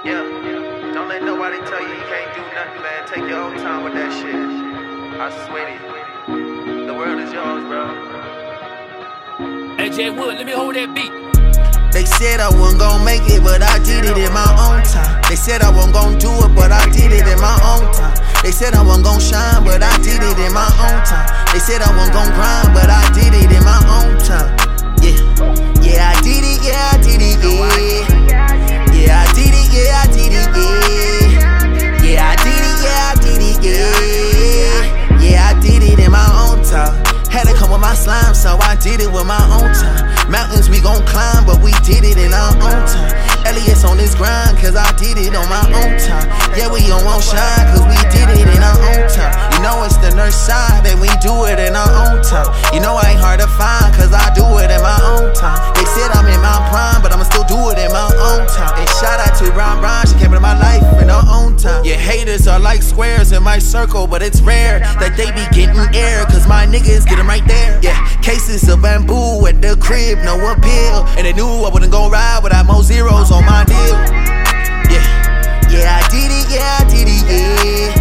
Yeah, don't let nobody tell you can't do nothing, man. Take your own time with that shit. I swear to you. The world is yours, bro. Hey, Jay Wood, let me hold that beat. They said I wasn't gon' make it, but I did it in my own time. They said I wasn't gon' do it, but I did it in my own time. They said I wasn't gon' shine, but I did it in my own time. They said I wasn't gon' grind, but I did it in my own time. Yeah, I did it, yeah, I did it, yeah. Yeah, I did it, yeah, I did it, yeah. Yeah, I did it, yeah, I did it, yeah. Yeah, I did it in my own time. Had to come with my slime, so I did it with my own time. Mountains we gon' climb, but we did it in our own time. Elliot's on this grind, cause I did it on my own time. Yeah, we don't want shine, cause we did it in our own time. You know it's the nurse side, and we do it in our own time. You know I ain't hard to find, cause I do it in my own time. They said I'm in my prime, but I'ma still do it in my own time. And shout out to Brown, she came into my life in her own time. Yeah, haters are like squares in my circle, but it's rare that they be getting air, cause my niggas get them right there. Yeah, cases of bamboo at the crib, no appeal. And they knew I wouldn't go ride without more zeros on my deal. Yeah, I did it, yeah, I did it, yeah.